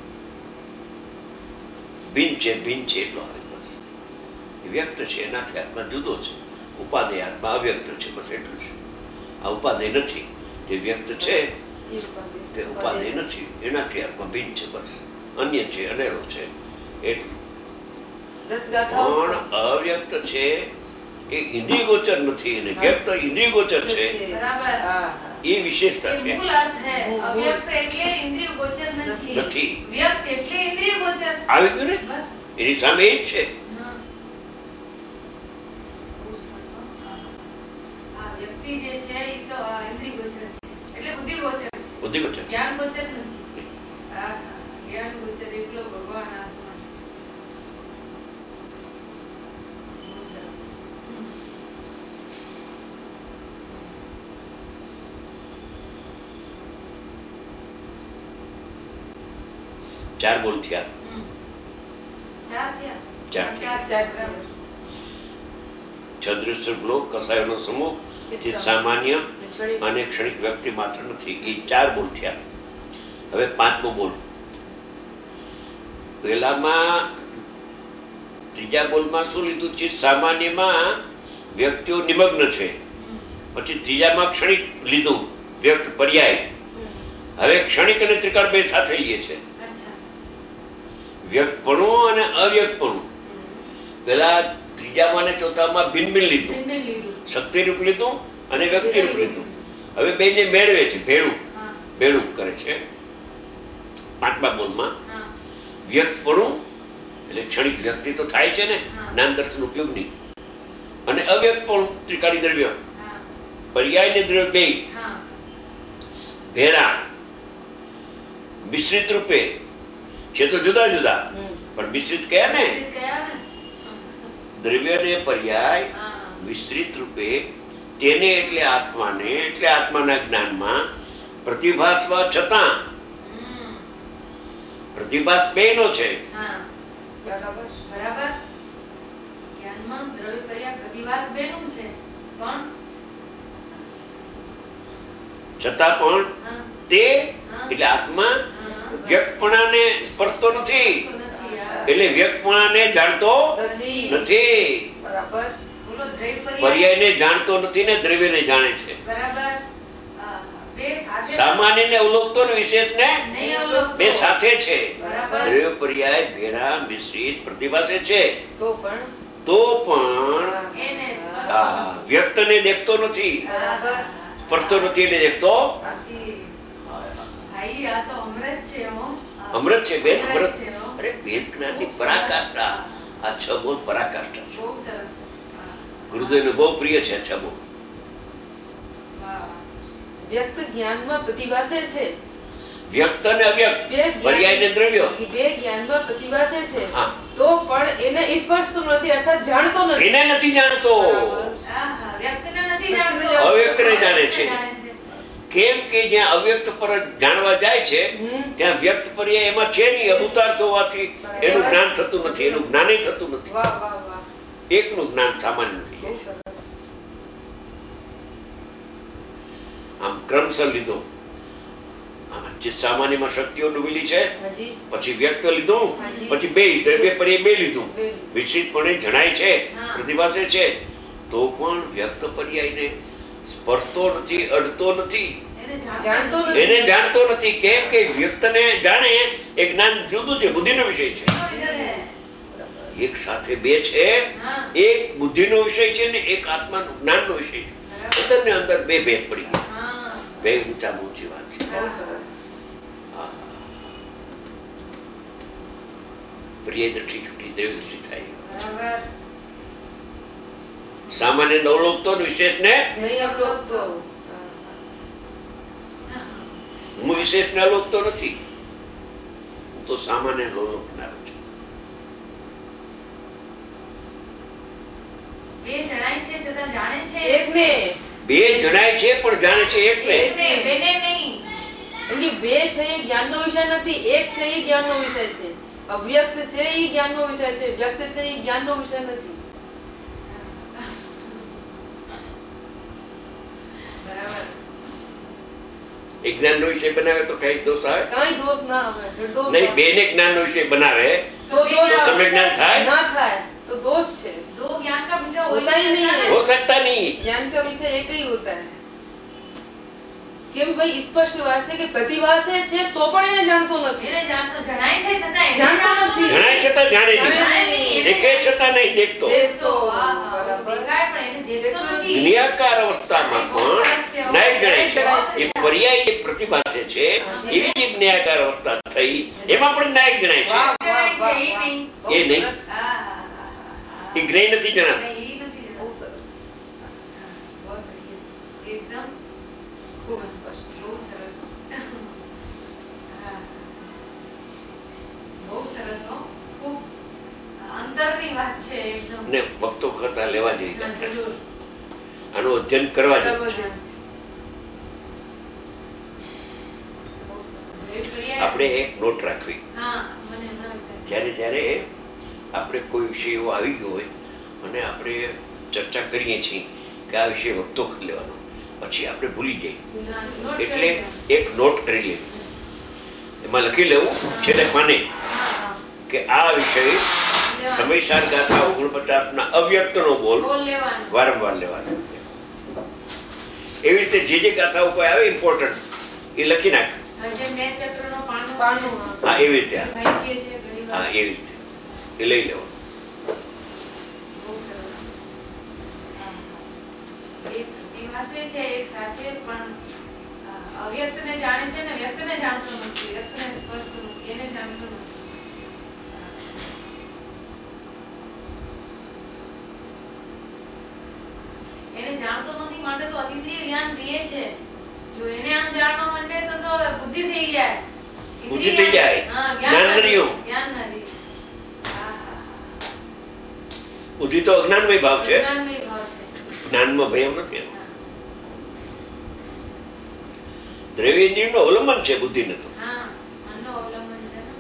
ભિન્ન છે એટલો આવે બસ. એ વ્યક્ત છે, એનાથી આત્મા જુદો છે. ઉપાદેય આત્મા અવ્યક્ત છે, બસ એટલું છે. આ ઉપાદેય નથી, જે વ્યક્ત છે એ ઉપાધિ. તે ઉપાદેય નથી, એનાથી આત્મા ભિન્ન છે, બસ અન્ય છે, અનેરો છે એટલું. 10 ગાથાઓ પણ અવ્યક્ત છે એ ઇન્દ્રિય ગોચર નથી, અને વ્યક્ત ઇન્દ્રિય ગોચર છે, બરાબર. હા. એ વિશેષતા ये છે. मूल अर्थ है. अव्यक्त એટલે ઇન્દ્રિય ગોચર નથી. નથી. વ્યક્ત એટલે ઇન્દ્રિય ગોચર. આવી ગયું ને, બસ. એની સામે એ જ છે. હા. બહુ સરસ હો. હા. આ વ્યક્તિ જે છે એ તો આ ઇન્દ્રિય ગોચર છે, એટલે બુદ્ધિ ગોચર છે, બુદ્ધિ ગોચર. જ્ઞાન ગોચર નથી. હા. જ્ઞાન ગોચર એકલો ભગવાન આત્મા છે. 4 બોલ થયા. ચાર થયા. ચાર. ચાર બરાબર. છદ્રશ્ર બ્લોક કસાયોનો સમૂહ જે સામાન્ય અને ક્ષણિક વ્યક્તિ માત્ર નથી. એ 4 બોલ થયા. હવે 5મો બોલ. પહેલામાં ત્રીજા બોલમાં શું લીધું છે? સામાન્યમાં વ્યક્તિઓ નિમગ્ન છે. પછી ત્રીજામાં ક્ષણિક લીધું, વ્યક્ત પર્યાય. હવે ક્ષણિક અને ત્રિકાળ બે સાથે લઈએ છે. વ્યક્તપણું અને અવ્યક્તપણું. પેલા ત્રીજામાં અને ચોથામાં ભિન્ન ભિન્ન લીધું, શક્તિ રૂપ લીધું અને વ્યક્તિ રૂપ લીધું. હવે બેને મેળવે છે, ભેળું કરે છે. 5મા બોલમાં વ્યક્તપણું એટલે ક્ષણિક વ્યક્તિ તો થાય છે ને, જ્ઞાન દર્શન ઉપયોગની, અને અવ્યક્તપણું ત્રિકાળી દ્રવ્ય, પર્યાય ને દ્રવ્ય બે ભેળા મિશ્રિત રૂપે છે. તો જુદા જુદા પણ મિશ્રિત કયા ને, દ્રવ્ય ને પર્યાય મિશ્રિત રૂપે તેને એટલે આત્માને, એટલે આત્માના જ્ઞાનમાં પ્રતિભાસવા છતાં પ્રતિભાસ બેનો છે. બરાબર. જ્ઞાનમાં દ્રવ્ય પર્યાય પ્રતિભાસ બેનું છે, પણ છતાં પણ તે એટલે આત્મા વ્યક્તપણાને સ્પર્શતો નથી, એટલે વ્યક્તપણાને જાણતો નથી. પર્યાયને જાણતો નથી ને દ્રવ્યને જાણે છે. સામાન્ય અવલોકતો વિશેષને બે સાથે છે. દ્રવ્ય પર્યાય ભેળા મિશ્રિત પ્રતિભાસે છે, તો પણ વ્યક્તને દેખતો નથી, સ્પર્શતો નથી એટલે દેખતો. અમૃત છે બેન, અમૃત. અરે વેદ જ્ઞાનની પરાકાષ્ઠા આ 6 બોલ પરાકાષ્ઠા છે. ગુરુદેવને બહુ પ્રિય છે 6 બોલ. વ્યક્ત જ્ઞાનમાં પ્રતિભાસે છે. વ્યક્ત અને અવ્યક્ત, પર્યાય ને દ્રવ્ય બે જ્ઞાનમાં પ્રતિભાસે છે, તો પણ એને સ્પર્શતો નથી, અર્થાત જાણતો નથી. એને નથી જાણતો, અવ્યક્તને જાણે છે. કેમ કે જ્યાં અવ્યક્ત પર જાણવા જાય છે ત્યાં વ્યક્ત પર્યાય એમાં છે નહીં, અભૂતાર્થ હોવાથી એનું જ્ઞાન થતું નથી, એનું જ્ઞાન થતું નથી. એકનું જ્ઞાન સામાન્ય નથી. આમ ક્રમશઃ લીધો. સામાન્યમાં શક્તિઓ ડૂબેલી છે, પછી વ્યક્ત લીધું, પછી બે દ્રવ્ય પર્યાય બે લીધું. વિકસિતપણે જણાય છે, પ્રતિભાસે છે, તો પણ વ્યક્ત પર્યાયને સ્પર્શતો નથી, અડતો નથી, એને જાણતો નથી. કેમ કે વ્યક્તને જાણે એ જ્ઞાન જુદું છે, બુદ્ધિનો વિષય છે. એક સાથે બે છે, એક બુદ્ધિનો વિષય છે ને એક આત્માનો જ્ઞાનનો વિષય છે. અંદરને અંદર બે ભેદ પડી ગયા. બે ઊંચામાં ઊંચી વાત છે. પ્રિય દ્રષ્ટિ છૂટી, દેવ દ્રષ્ટિ થાય. સામાન્ય અવલોકતો વિશેષને હું વિશેષને અવલોકતો નથી, હું તો સામાન્ય અવલોકનારો છું. બે જણાય છે છતાં જાણે છે એકને. બે જણાય છે પણ જાણે છે એકને. બેને નહીં. એટલે બે છે એ જ્ઞાનનો વિષય નથી, એક છે એ જ્ઞાનનો વિષય છે. અવ્યક્ત છે એ જ્ઞાનનો વિષય છે, વ્યક્ત છે એ જ્ઞાનનો વિષય નથી. એક જ્ઞાનનો વિષય બનાવે તો કઈ દોષ આવે? કઈ દોષ ના આવે. નહીં, બેને જ્ઞાનનો વિષય બનાવે તો દોષ સમ્યક જ્ઞાન થાય ના થાય તો दोष है, दो ज्ञान का विषय होता ही नहीं है, हो सकता नहीं, ज्ञान का विषय एक ही होता है. કેમ ભાઈ સ્પષ્ટ વાત છે કે પ્રતિભાસે છે તો પણ એને જાણતો નથી. એને જાણતો જણાય છે છતાં જાણતો નથી. જણાય છતાં જાણે નહીં, દેખે છતાં નહીં દેખતો. બરાબર. પણ એને દેખતો નથી. નિરાકાર અવસ્થામાં પણ નાયક જણાય છે. એ પર્યાય એક પ્રતિભાસે છે, એવી જ નિરાકાર અવસ્થા થઈ, એમાં પણ નાયક જણાય છે. એ નહીં, એ જ્ઞેય નથી જણાતું. એકદમ ખૂબ સ્પષ્ટ, બહુ સરસ, બહુ સરસ હો, ખૂબ અંતરની વાત છે એકદમ. ને ભક્તો કરતા લેવા જોઈએ, જરૂર આનું અધ્યયન કરવા જોઈએ. બહુ સરસ. આપણે એક નોટ રાખવી. હા, મને હમણાં વિચાર. જ્યારે જ્યારે આપણે કોઈ વિષય એવો આવી ગયો હોય અને આપણે ચર્ચા કરીએ છીએ કે આ વિષય વખતો કરી લેવાનો, પછી આપણે ભૂલી જઈએ, નોટ કરી એટલે લેવાનું. એક નોટ કરી લેવી, એમાં લખી લેવું છેલ્લે પાને હા, કે આ વિષય લેવાનું. સમયસાર ગાથા 49 ના અવ્યક્તનો બોલ બોલ લેવાનું. વારંવાર લેવાનો. એવી રીતે જે જે ગાથાઓ કોઈ આવે ઇમ્પોર્ટન્ટ એ લખી નાખ. જેમ નેત ચક્રનો પાનું પાનું, છે. હા, એવી રીતે. ભાઈ કે છે ઘણી વાર. હા, એવી રીતે એ લઈ લેવાનું. બહુ સરસ. હા. એક પ્રતિવાસે છે એક સાથે, પણ અવ્યક્તને જાણે છે ને વ્યક્તને જાણતો નથી, વ્યક્તને સ્પષ્ટ નથી, એને જાણતો નથી. એને જાણતો નથી માટે તો અતિન્દ્રિય જ્ઞાન રહે છે. જો એને આમ જાણવા માંડે તો હવે બુદ્ધિ થઈ જાય. બુદ્ધિ થઈ જાય. હા, જ્ઞાન ન રહ્યું. જ્ઞાન ન રહ્યું. હા, હા, બુદ્ધિ તો અજ્ઞાનમય ભાવ છે, અજ્ઞાનમય ભાવ છે. જ્ઞાનમાં ભય નથી. હા. દ્રવ્ય ઇન્દ્રિયનું અવલંબન છે બુદ્ધિને તો. હા, મનનું અવલંબન છે ને.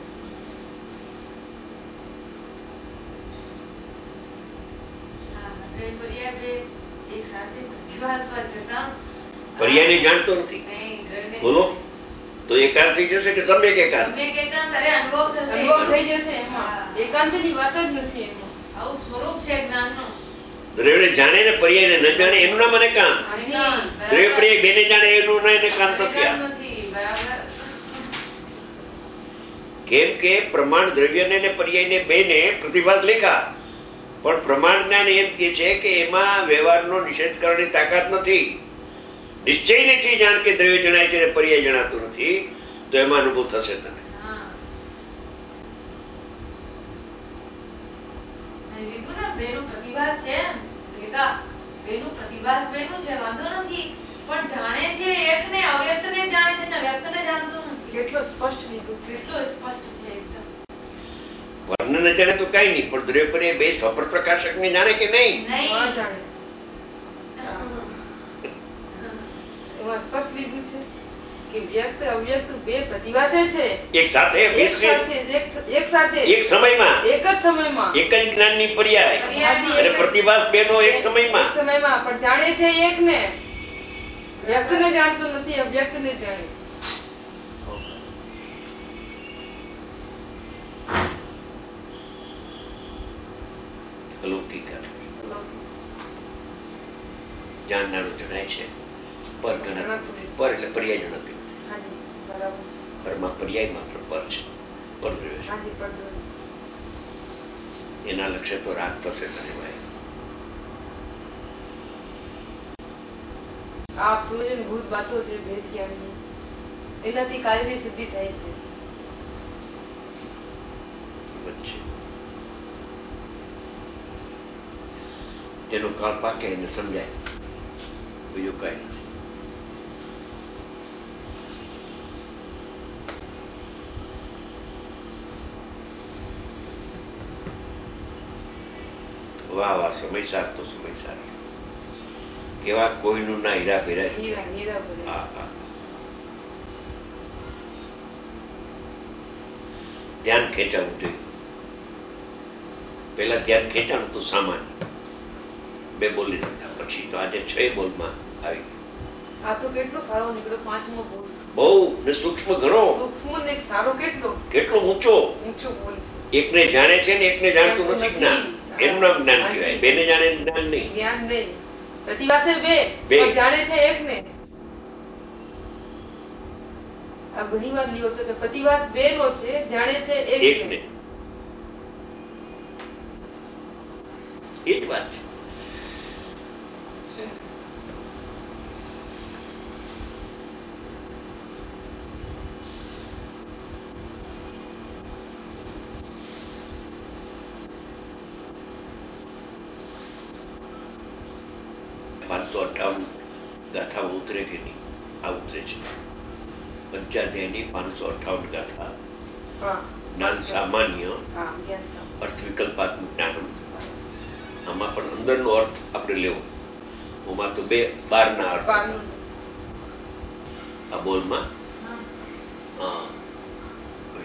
હા, દ્રવ્ય પર્યાય બે એક સાથે પ્રતિભાસમાં જતા પર્યાયને જાણતો નથી. નહીં, દ્રવ્યને બોલો તો એકાંત થઈ જશે કે સમ્યક એકાંત? સમ્યક એકાંત, અરે અનુભવ થશે. અનુભવ થઈ જશે એમાં. હા. એકાંતની વાત જ નથી એમાં. આવું સ્વરૂપ છે જ્ઞાનનું. દ્રવ્યને જાણે ને પર્યાયને ન જાણે એનું નામ અને કાંત. એકાંત, દ્રવ્ય બરાબર. પર્યાય બેને જાણે એનું ના એને કાંત નથી. એકાંત આ નથી, બરાબર. કેમ કે પ્રમાણ દ્રવ્યને ને પર્યાયને બેને પ્રતિભાસ લેખા, પણ પ્રમાણ જ્ઞાન એમ કે છે કે એમાં વ્યવહારનો નિષેધ કરવાની તાકાત નથી. નિશ્ચય નથી જાણ કે દ્રવ્ય જણાય છે ને પર્યાય જણાતું નથી, તો એમાં અનુભવ થશે તને. હા. અને લીધું ને બેનું પ્રતિભાસ છે ભેગા, બેનું પ્રતિભાસ બેનું છે, વાંધો નથી, પણ જાણે છે એકને, અવ્યક્તને જાણે છે ને વ્યક્તને જાણતો નથી. કેટલો સ્પષ્ટ લીધું છે. કેટલું સ્પષ્ટ છે એકદમ. વર્ણને જાણે તો કઈ નહીં, પણ દ્રવ્ય પર્યાય બે સ્વપ્ર પ્રકાશકને જાણે કે નહીં? નહીં. ન જાણે. એમાં સ્પષ્ટ લીધું છે કે વ્યક્ત અવ્યક્ત બે પ્રતિભાસે છે એક સાથે એક સાથે એક સાથે એક સમયમાં એક જ સમયમાં એક જ જ્ઞાનની પર્યાય પર્યાય. અને પ્રતિભાસ બેનો એક સમયમાં. એક સમયમાં પણ જાણે છે એકને, વ્યક્તને જાણતો નથી, અવ્યક્તને જાણે છે. અલૌકિક જાણનારું જણાય છે, પર જણાતું નથી. પર એટલે પર્યાય જણાતું નથી. હાજી, બરાબર છે. પરમાં પર્યાય માત્ર પર છે, પર દ્રવ્ય છે. હાજી, પડદો છે. એના લક્ષ્ય તો રાગ થશે તને ભાઈ. આ પૂર્વજન ભૂત વાતો છે ભેદ જ્ઞાનની, એનાથી કાર્યની સિદ્ધિ થાય છે. વચ્ચે જેનો કાળ પાકે એને સમજાય, બીજું કઈ નથી. વાહ વાહ, સમયસાર તો સમયસાર. કેવા કોઈનું ના હીરા ભેરા. હીરા હીરા ભરે છે. હા હા. ધ્યાન ખેંચાવું જોઈએ. પેલા ધ્યાન ખેંચાણું તો સામાન્ય, બે બોલી દીધા, પછી તો આજે 6 બોલમાં આવી ગયું. આ તો કેટલો સારો નીકળ્યો, પાંચમો બોલ. બહુ ને સૂક્ષ્મ ઘણો, સૂક્ષ્મ ને સારો કેટલો કેટલો ઊંચો. ઊંચો બોલ છે. એકને જાણે છે ને એકને જાણતું નથી જ્ઞાન. એનું નામ જ્ઞાન હાજી. કહેવાય. બેને જાણે જ્ઞાન નહીં. જ્ઞાન નહીં, પ્રતિભાસે બે બે. પણ જાણે છે એકને. આ ઘણી વાર લ્યો છો કે પ્રતિભાસ બે નો છે, જાણે છે એકને એકને. એ જ વાત છે. ગાથા ઉતરે કે નહીં? આ ઉતરે છે. પંચાધ્યાયની 558 ગાથા. હા. જ્ઞાન સામાન્ય, હા, જ્ઞાન સામાન્ય. અર્થ વિકલ્પાત્મક જ્ઞાન. આમાં પણ અંદરનો અર્થ આપણે લેવો. આમાં તો 12 ના અર્થ હતા. બારનું. આ બોલમાં હા. હા,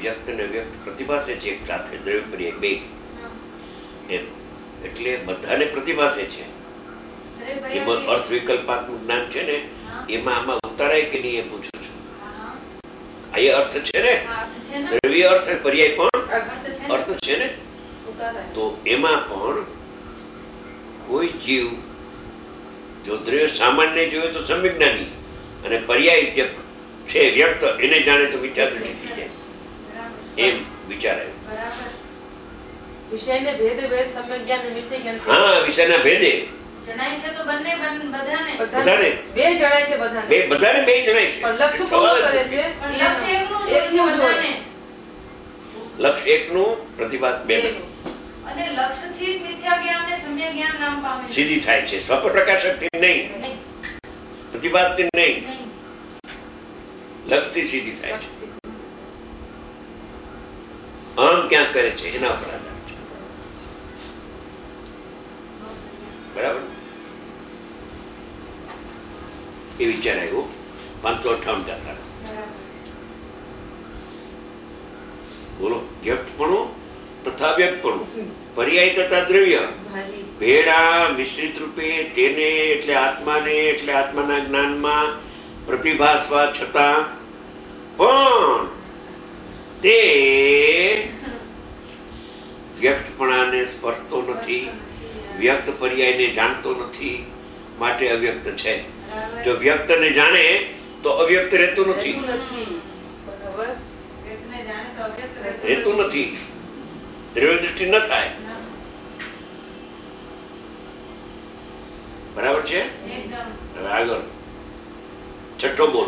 વ્યક્ત ને વ્યક્ત પ્રતિભાસે છે એક સાથે, દ્રવ્ય પર્યાય બે એમ. એટલે બધાને પ્રતિભાસે છે. એમાં અર્થ વિકલ્પાત્મક જ્ઞાન છે ને, એમાં આમાં ઉતારાય કે નહીં એ પૂછું છું. આ એ અર્થ છે ને, દ્રવ્ય અર્થ પર્યાય પણ અર્થ છે ને. તો એમાં પણ કોઈ જીવ જો દ્રવ્ય સામાન્ય જોયું તો સમ્યજ્ઞાની, અને પર્યાય જે છે વ્યક્ત એને જાણે તો મિથ્યા દૃષ્ટિ થઈ જાય એમ વિચારાય. વિષયને ભેદે ભેદ સમ્યક જ્ઞાન અને મિથ્યા જ્ઞાન. હા, વિષયના ભેદે જણાય છે તો બંને બધાને બે જણાય છે, બધાને બે જણાય છે. પણ લક્ષ્ય કોણ કરે છે? લક્ષ્ય એકનું જ હોય છે બધાને. લક્ષ્ય એકનું, પ્રતિભાસ બેનું. અને લક્ષ્યથી જ મિથ્યા જ્ઞાન ને સમ્યક જ્ઞાન નામ પામે છે. સીધી થાય છે, સ્વપ્રકાશકથી નહીં, પ્રતિભાસથી નહીં, લક્ષ્યથી સીધી થાય છે. અહમ ક્યાં કરે છે એના પર આધાર છે. બરાબર, એ વિચાર આવ્યો 558 ગાથા. બોલો. વ્યક્તપણું તથા વ્યક્તપણું, પર્યાય તથા દ્રવ્ય ભેળા મિશ્રિત રૂપે તેને એટલે આત્માને એટલે આત્માના જ્ઞાનમાં પ્રતિભાસવા છતાં પણ તે વ્યક્તપણાને સ્પર્શતો નથી, વ્યક્ત પર્યાયને જાણતો નથી, માટે અવ્યક્ત છે. જો વ્યક્તને જાણે તો અવ્યક્ત રહેતું નથી, રહેતું નથી, દ્રવ્ય દૃષ્ટિ ન થાય. બરાબર છે. હવે આગળ છઠ્ઠો બોલ.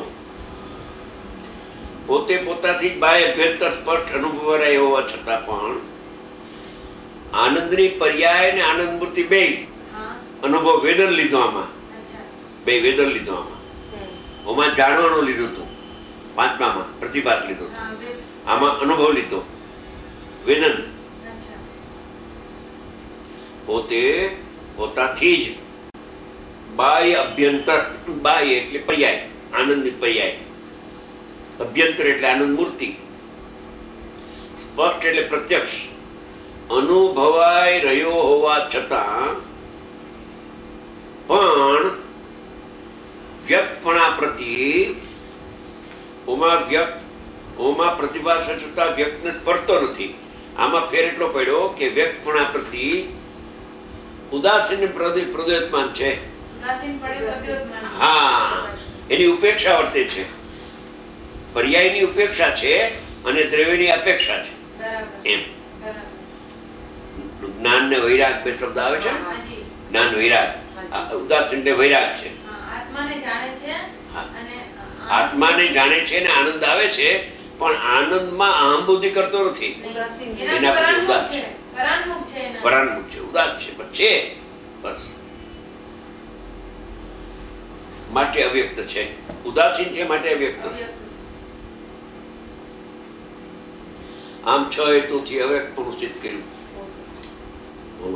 પોતે પોતાથી જ બાહ્ય અભ્યંતર સ્પષ્ટ અનુભવાય હોવા છતાં પણ આનંદની પર્યાય ને આનંદ મૂર્તિ બે અનુભવ વેદન લીધો, આમાં બે વેદન લીધો. આમાં જાણવાનું લીધું હતું, પાંચમામાં પ્રતિભાસ લીધો, આમાં અનુભવ લીધો, વેદન. પોતે પોતાથી જ બાહ્ય અભ્યંતર, બાહ્ય એટલે પર્યાય, આનંદની પર્યાય, અભ્યંતર એટલે આનંદ મૂર્તિ, સ્પષ્ટ એટલે પ્રત્યક્ષ અનુભવાય રહ્યો હોવા છતાં પણ વ્યક્તપણા પ્રત્યે ઓમાં પ્રતિભાસ છતાં વ્યક્તને સ્પર્શતો નથી. આમાં ફેર એટલો પડ્યો કે વ્યક્તપણા પ્રત્યે ઉદાસીન પ્રદ્યોતમાન છે. હા, એની ઉપેક્ષા વર્તે છે. પર્યાયની ઉપેક્ષા છે અને દ્રવ્યની અપેક્ષા છે એમ. જ્ઞાન ને વૈરાગ બે શબ્દ આવે છે ને, જ્ઞાન વૈરાગ. ઉદાસીન ને વૈરાગ છે. આત્માને જાણે છે ને આનંદ આવે છે, પણ આનંદમાં અહંબુદ્ધિ કરતો નથી. એના પ્રત્યે ઉદાસ છે, પરાન્મુખ છે, ઉદાસ છે, પણ છે બસ, માટે અવ્યક્ત છે. ઉદાસીન છે માટે અવ્યક્ત. આમ 6 હેતુથી અવ્યક્ત પણ સિદ્ધ કર્યું. બોલો.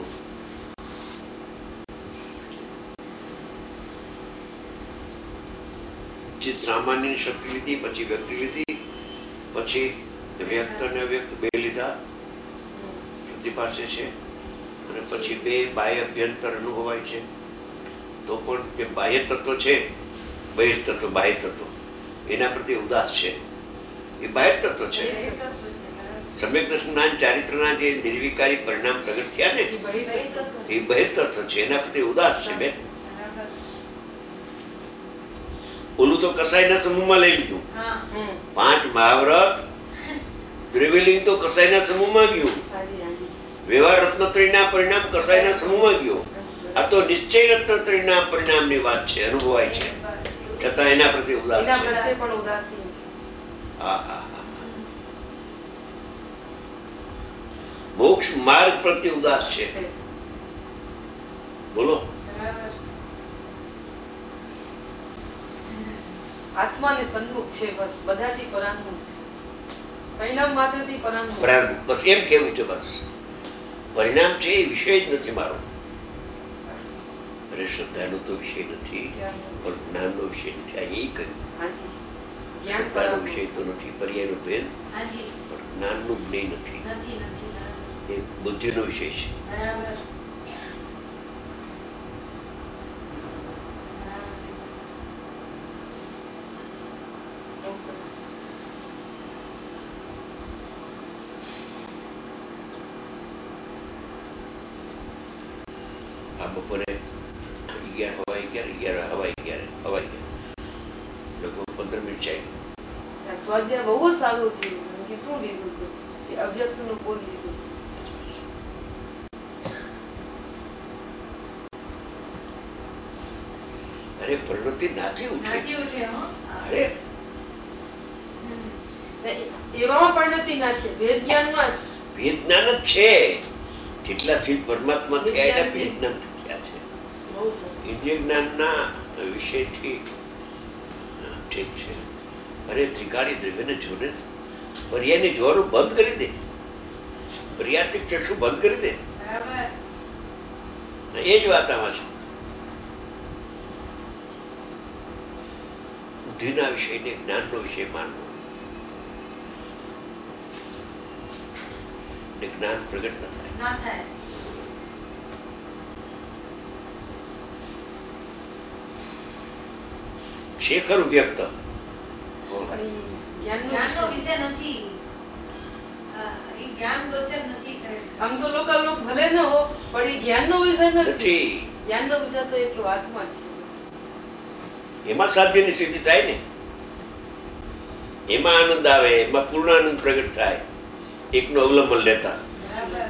ચિત્ત સામાન્ય શક્તિ લીધી, પછી વ્યક્તિ લીધી, પછી વ્યક્ત અને અવ્યક્ત બે લીધા, પ્રતિભાસે છે, અને પછી બે બાહ્ય અભ્યંતર અનુભવાય છે. તો પણ જે બાહ્ય તત્વ છે, બહિર તત્વ, બાહ્ય તત્વ, એના પ્રત્યે ઉદાસ છે. એ બાહ્ય તત્વ છે. સમ્યક દર્શનના ચારિત્રના જે નિર્વિકારી પરિણામ પ્રગટ થયા ને, એ બહિર તત્વ છે, એના પ્રત્યે ઉદાસ છે. બે ઓલું તો કસાઈના સમૂહમાં લઈ લીધું. 5 મહાવ્રત દ્રવ્યલિંગ તો કસાઈના સમૂહમાં ગયું. વ્યવહાર રત્નત્રયના પરિણામ કસાઈના સમૂહમાં ગયો. આ તો નિશ્ચય રત્નત્રયના પરિણામની વાત છે, અનુભવાય છે, છતાં એના પ્રત્યે ઉદાસ છે. મોક્ષ માર્ગ પ્રત્યે ઉદાસ છે. બોલો. આત્માને સન્મુખ છે, બસ બધાથી પરાન્મુખ છે, પરિણામ માત્રથી પરાન્મુખ. બસ એમ કેવું છે. બસ પરિણામ છે એ વિષય જ નથી મારો. અરે શ્રદ્ધાનો તો વિષય નથી, પણ જ્ઞાનનો વિષય નથી. આ એ કહ્યું, શ્રદ્ધાનો વિષય તો નથી, પર્યાયનો ભેદ, પણ જ્ઞાનનું જ્ઞેય નથી, નથી નથી બરાબર એ બુદ્ધિનો વિષય છે. બરાબર બહુ સરસ. આ બપોરે 11 હવા 11 લગભગ 15 મિનિટ ચાલ્યું. આ સ્વાધ્યાય બહુ જ સારું થયું. કે શું લીધું હતું કે અવ્યક્તનું બોલ લીધું. અરે પ્રવૃત્તિ નાચી ઉઠે. નાચી ઉઠે હો અરે એવામાં પરિણતિ ના છે, ભેદ જ્ઞાનમાં જ. ભેદ જ્ઞાન જ છે. જેટલા સિદ્ધ પરમાત્મા થયા એના ભેદ જ્ઞાન થયા છે. બહુ સરસ. ઇન્દ્રિય જ્ઞાનના વિષયથી ઠીક છે. અરે ત્રિકાળી દ્રવ્યને જોડે પર્યાયને જોવાનું બંધ કરી દે, પર્યાયથી ચક્ષુ બંધ કરી દે. બરાબર એ જ વાત આમાં છે. બુદ્ધિના વિષયને જ્ઞાનનો વિષય માનવો ને જ્ઞાન પ્રગટ ન થાય. ના થાય છે ખરું વ્યક્ત, પણ ઈ જ્ઞાનનો જ્ઞાનનો વિષય નથી. એ જ્ઞાન ગોચર નથી ખરેખર. આમ તો લોક ભલે ન હો, પણ ઈ જ્ઞાનનો વિષય નથી. નથી. જ્ઞાનનો વિષય તો એટલો આત્મા છે. એમાં સાધ્યની સિદ્ધિ થાય ને, એમાં આનંદ આવે, એમાં પૂર્ણ આનંદ પ્રગટ થાય એકનું અવલંબન લેતા. બરાબર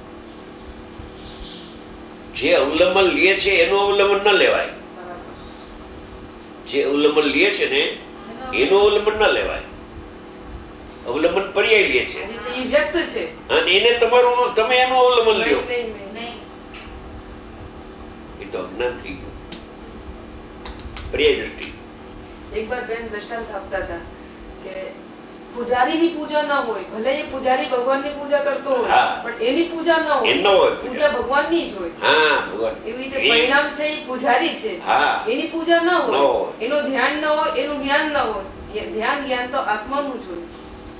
જે અવલંબન લે છે એનું અવલંબન ન લેવાય. બરાબર. જે અવલંબન લે છે ને એનું અવલંબન ન લેવાય. અવલંબન પર્યાય લે છે હજી તો ઈ વ્યક્ત છે. અને એને તમારું તમે એનું અવલંબન લ્યો. નહીં, નહીં, નહીં. નહીં એ તો અજ્ઞાન થઈ ગયું, પર્યાય દ્રષ્ટિ. એક વાર બેન દ્રષ્ટાંત આપતા હતા કે પૂજારીની પૂજા ના હોય, ભલે એ પૂજારી ભગવાનની પૂજા કરતો હોય, હા. પણ એની પૂજા ન હોય. એમ ન હોય પૂજા. પૂજા ભગવાનની જ હોય. હા ભગવાન એવી રીતે પરિણામ છે એ પૂજારી છે, હા. એની પૂજા ન ન હોય, હોય. એનું ધ્યાન ન હોય, એનું જ્ઞાન ન હોય. ધ્યાન જ્ઞાન તો આત્માનું જ હોય.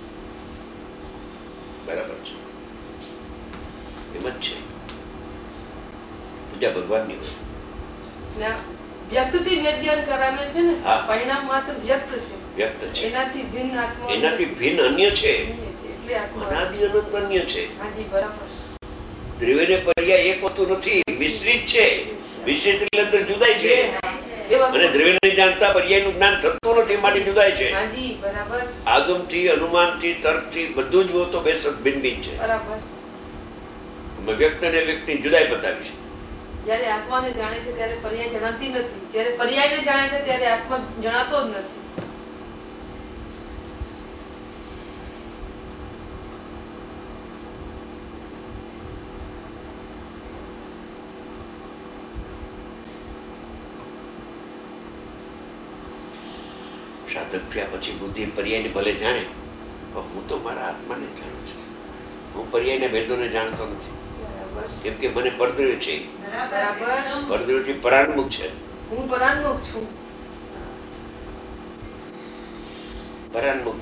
બરાબર છે, એમ જ છે. પૂજા ભગવાનની હોય. ને આ વ્યક્તથી વેદ જ્ઞાન કરાવે છે ને, હા. પરિણામ માત્ર વ્યક્ત છે. વ્યક્ત છે, એનાથી ભિન્ન આત્મા એનાથી ભિન્ન અન્ય છે. અન્ય છે. એટલે આત્મા અનાદિ અનંત અન્ય છે. હાજી બરાબર. દ્રવ્યને પર્યાય એક વસ્તુ નથી, મિશ્રિત છે. મિશ્રિત એટલે અંદર જુદાઈ છે. એ વસ્તુ અને દ્રવ્યને જાણતા પર્યાયનું જ્ઞાન થતું નથી, માટે જુદાઈ છે. હાજી બરાબર. આગમથી, અનુમાનથી, તર્કથી બધું જ તો બે ભિન્ન ભિન્ન છે. બરાબર. અમે વ્યક્ત અને વ્યક્તિ જુદાઈ બતાવી છે. જ્યારે આત્માને જાણે છે ત્યારે પર્યાય જણાતી નથી, જ્યારે પર્યાયને જાણે છે ત્યારે આત્મા જણાતો જ નથી. સાધક થયા પછી બુદ્ધિ પર્યાયને ભલે જાણે, પણ હું તો મારા આત્માને જાણું છું. હું પર્યાયના ભેદોને જાણતો નથી, બરાબર. કેમ કે મને પરદ્રવ્ય છે. બરાબર. પરદ્રવ્યથી પરાન્મુખ છે. હું પરાન્મુખ છું. પરાન્મુખ